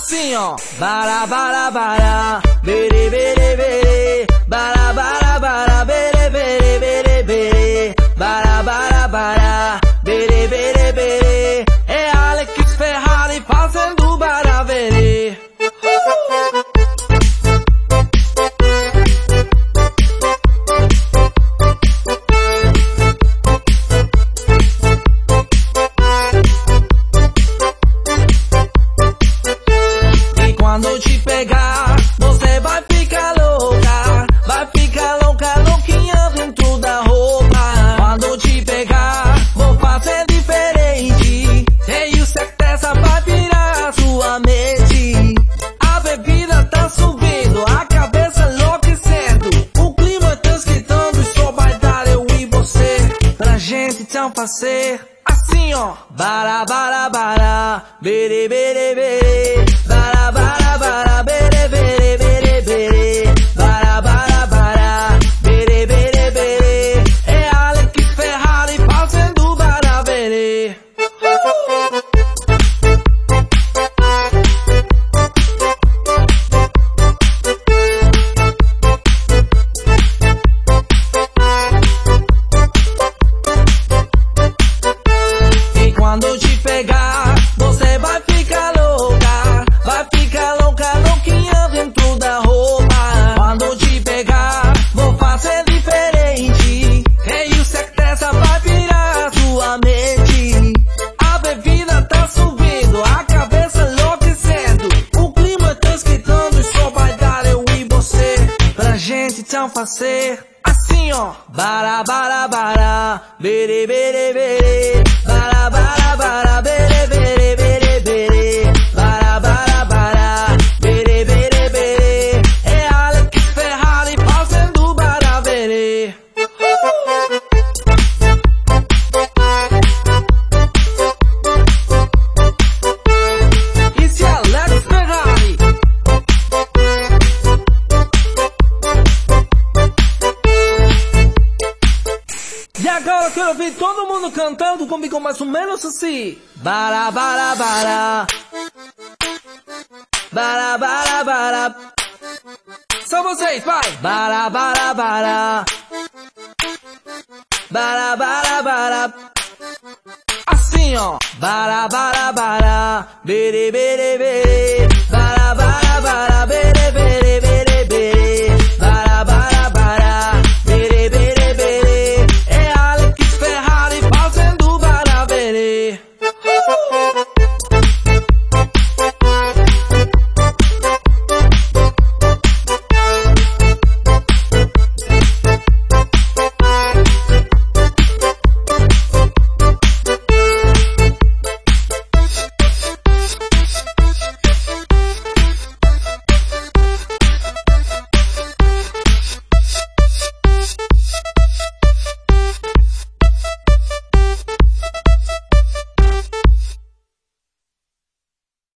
assim ó. Bara bara bara, bere bere bere, bara bara bara, bere bere bere bere, bara bara bara, bere bere bere. É Alex Ferrari fazendo baraberê. Quando te pegar, você vai ficar louca, louquinha dentro da roupa. Quando te pegar, vou fazer diferente, tenho certeza vai virar a sua mente. A bebida tá subindo, a cabeça enlouquecendo, o clima tá esquentando e só vai dar eu e você, pra gente então fazer assim ó. Bara bara bara, bere bere bere, bara bara bara, bere bere bere bere, bara bara bara, bere bere bere. É Alex Ferrari fazendo baraberê. Quando te pegar, você vai ficar louca, louquinha dentro da roupa. Quando te pegar, vou fazer diferente, tenho certeza vai virar a sua mente. A bebida tá subindo, a cabeça enlouquecendo, o clima tá esquentando e só vai dar eu e você, pra gente então fazer assim ó. Bara bara bara, bere bere bere, bara bara bara, bere bere bere bere, bara bara bara, bere bere bere. É Alex Ferrari fazendo baraberê. Isso é Alex Ferrari. E agora eu quero ouvir todo mundo cantando comigo mais ou menos assim. Bara bara bara, bara bara bara. Só vocês, vai. Bara bara bara, bara bara bara. Assim ó. Bara bara bara, bere bere bere,